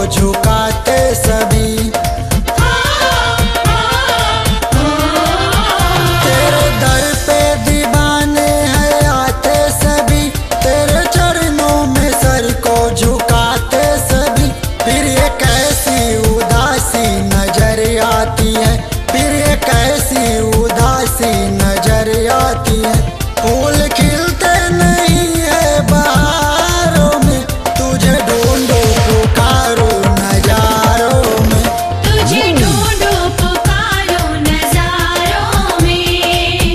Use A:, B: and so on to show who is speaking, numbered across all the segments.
A: झुकाते सभी। तेरे दर पे दीवाने हैं आते सभी, तेरे चरणों में सर को झुकाते सभी। फिर ये कैसी उदासी नजर आती है, फिर ये कैसी उदासी नजर आती है। फूल खिलते नहीं है बहारों में, तुझे ढूंढो पुकारो नजारों में।
B: तुझे ढूंढो पुकारो नजारों में।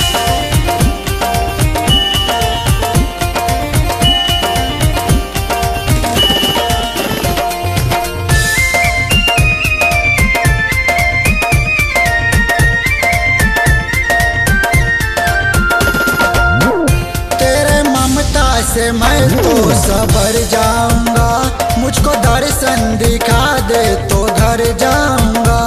A: तेरे ममता से मैं तो सबर जाऊंगा, मुझको दर्शन दिखा दे तो घर जाऊंगा।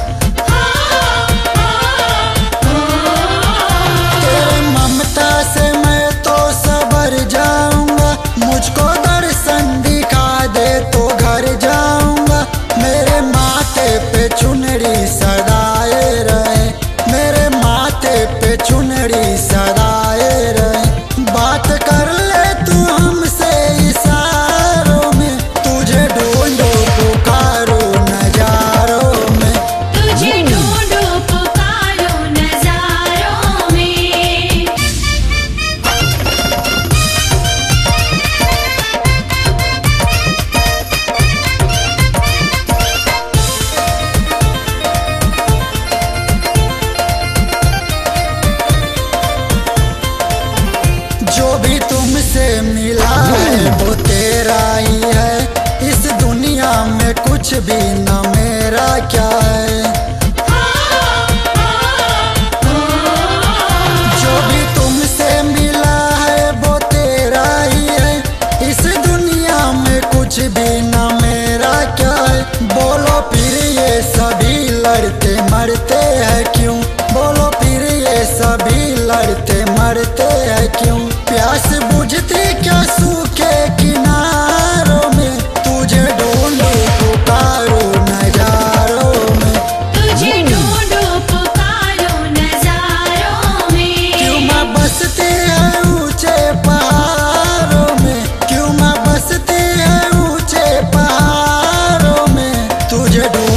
A: तेरे ममता से मैं तो सबर जाऊंगा, मुझको दर्शन दिखा दे तो घर जाऊंगा। मेरे माथे पे चुनरी सदाए रहे, मेरे माथे पे चुनरी सदाए रहे। बात कर ले तू हमसे इशारों में, तुझे ढूंढो पुकारो नजारों में।
B: तुझे ढूंढो पुकारो नजारों में।
A: जो भी तुमसे मिला है वो तेरा ही है, इस दुनिया में कुछ भी न मेरा क्या है। जो भी तुमसे मिला है वो तेरा ही है, इस दुनिया में कुछ भी न मेरा क्या है। बोलो फिर ये सभी लड़ते मरते हैं क्यों, बोलो फिर ये सभी लड़ते मरते हैं क्यों। प्यास बुझती क्या सूखे किनारों में, तुझे ढूंढो पुकारो नजारों में।
B: तुझे ढूंढो पुकारो नजारों में।
A: क्यों माँ बसती है ऊंचे पहाड़ों में, क्यों माँ बसती है ऊंचे पहाड़ों में। तुझे